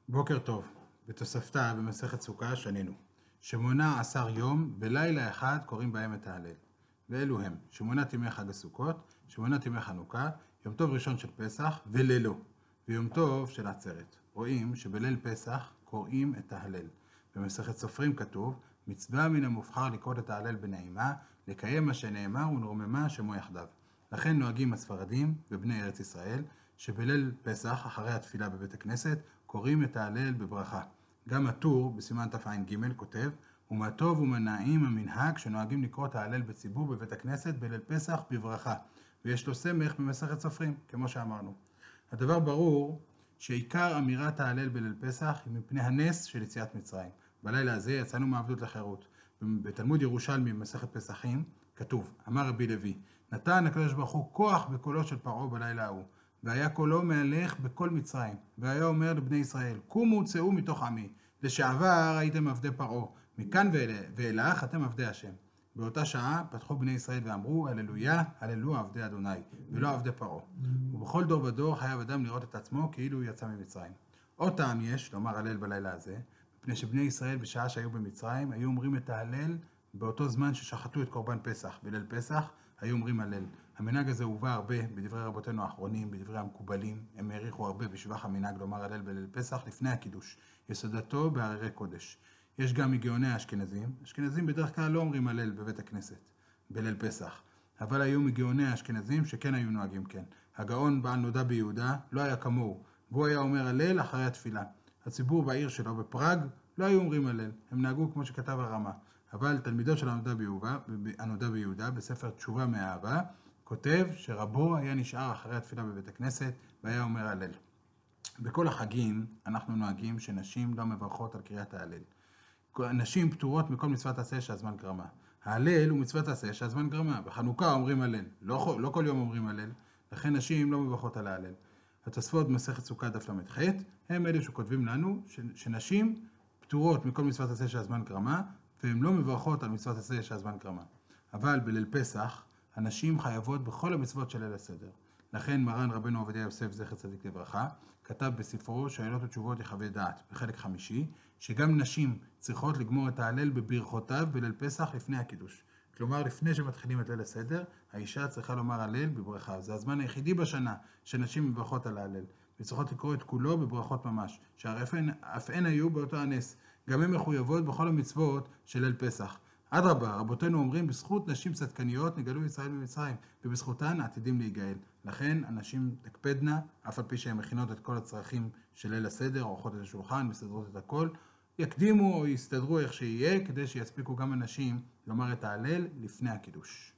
בוקר טוב, בתוספתא במסכת סוכה שנינו. 18 יום ולילה אחד קוראים בהם את ההלל. ואלו הם 8 ימי חג הסוכות, 8 ימי חנוכה, יום טוב ראשון של פסח ולילו, ויום טוב של עצרת. רואים שבליל פסח קוראים את ההלל. במסכת סופרים כתוב, מצווה מן המובחר לקרוא את ההלל בנעימה, לקיים מה שנאמר ונרוממה שמו יחדיו. לכן נוהגים הספרדים ובני ארץ ישראל, שבליל פסח, אחרי התפילה בבית הכנסת, קוראים את ההלל בברכה. גם הטור, בסימן תע"ג, כותב, ומה טוב ומה נעים המנהג שנוהגים לקרוא את ההלל בציבור בבית הכנסת בליל פסח בברכה, ויש לו סמך במסכת סופרים, כמו שאמרנו. הדבר ברור שעיקר אמירת ההלל בליל פסח היא מפני הנס של יציאת מצרים. בלילה הזה יצאנו מעבדות לחירות. בתלמוד ירושלמי במסכת פסחים כתוב, אמר רבי לוי, נתן הקדוש ברוך הוא כוח בקולו של פרעה בלילה ההוא, והיה קולו מהלך בכל מצרים, והיה אומר לבני ישראל, קומו צאו מתוך עמי, לשעבר הייתם עבדי פרעה, מכאן ואילך אתם עבדי השם. באותה שעה פתחו בני ישראל ואמרו, הללויה, הללו עבדי אדוני, ולא עבדי פרעה. ובכל דור ודור חייב אדם לראות את עצמו כאילו הוא יצא ממצרים. עוד טעם יש לומר הלל בלילה הזה, מפני שבני ישראל בשעה שהיו במצרים, היו אומרים את ההלל באותו זמן ששחטו את קורבן פסח. בליל פסח היו אומרים הלל. המנהג הזה הובא הרבה בדברי רבותינו האחרונים, בדברי המקובלים. הם העריכו הרבה בשבח המנהג לומר הלל בליל פסח לפני הקידוש. יסודתו בהררי קודש. יש גם מגאוני האשכנזים. אשכנזים בדרך כלל לא אומרים הלל בבית הכנסת, בליל פסח. אבל היו מגאוני האשכנזים שכן היו נוהגים כן. הגאון בעל נודע ביהודה לא היה כמוהו, והוא היה אומר הלל אחרי התפילה. הציבור בעיר שלו בפראג לא היו אומרים הלל, הם נהגו כמו שכתב הרמה. אבל תלמידו של הנודע ביהודה בספר תשובה מאהבה, כותב שרבו היה נשאר אחרי התפילה בבית הכנסת והיה אומר הלל. בכל החגים אנחנו נוהגים שנשים לא מברכות על קריאת ההלל. נשים פטורות מכל מצוות עשה שהזמן גרמה. ההלל הוא מצוות עשה שהזמן גרמה. בחנוכה אומרים הלל, לא כל יום אומרים הלל, לכן נשים לא מברכות על ההלל. התוספות במסכת סוכה דף ל"ח הם אלה שכותבים לנו שנשים פטורות מכל מצוות עשה שהזמן גרמה, והן לא מברכות על מצוות עשה שהזמן גרמה. אבל בליל פסח הנשים חייבות בכל המצוות של ליל הסדר. לכן מרן רבנו עובדיה יוסף זכר צדיק לברכה כתב בספרו שאלות ותשובות יחווה דעת בחלק 5 שגם נשים צריכות לגמור את ההלל בברכותיו בליל פסח לפני הקידוש. כלומר לפני שמתחילים את ליל הסדר האישה צריכה לומר הלל בברכה. זה הזמן היחידי בשנה שנשים מברכות על ההלל וצריכות לקרוא את כולו בברכות ממש, שהרי אף הן היו באותו הנס. גם הן מחויבות בכל המצוות של ליל פסח. אדרבה, רבותינו אומרים, בזכות נשים צדקניות נגאלו ישראל ממצרים, ובזכותן עתידים להיגאל. לכן הנשים תקפדנה, אף על פי שהן מכינות את כל הצרכים של ליל הסדר, עורכות את השולחן, מסדרות את הכל, יקדימו או יסתדרו איך שיהיה, כדי שיספיקו גם הנשים לומר את ההלל לפני הקידוש.